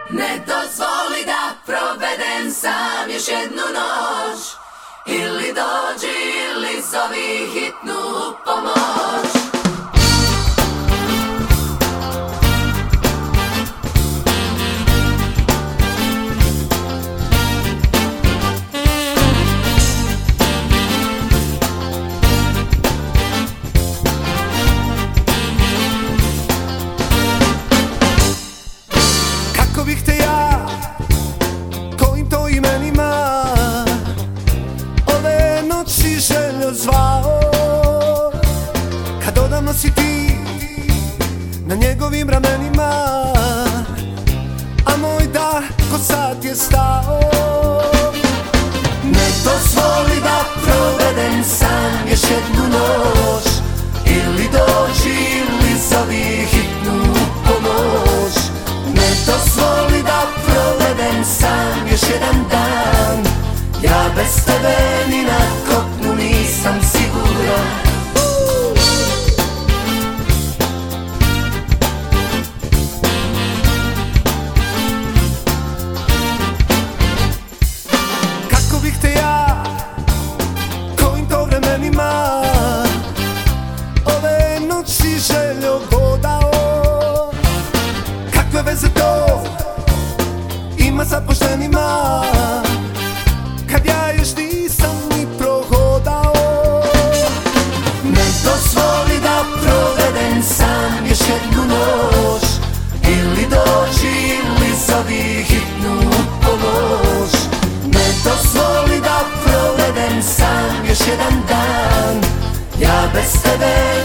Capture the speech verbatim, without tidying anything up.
Ne dozvoli da provedem sam još jednu noć. Ili dođi ili zovi hitnu pomoć. Kako bih te ja, kojim to imenima ove noći željo zvao, kad odavno si ti na njegovim ramenima, a moj dah ko sad je stao. Ne dozvoli da provedem sam još jednu noć. Ili dođi ili zovi hitnu pomoć. Ne dozvoli da provedem sam još jedan dan. Ja bez tebe ni na kopnu nisam siguran. Kako bih te ja, kojim to vremenima ove noći željo vodao. Kakve veze to ima sa poštenima, kad ja još nisam ni prohodao. Ne dozvoli da provedem sam još jednu noć. Ili dođi ili zovi hitnu pomoć. Ne dozvoli da provedem sam još jedan dan. Ja bez tebe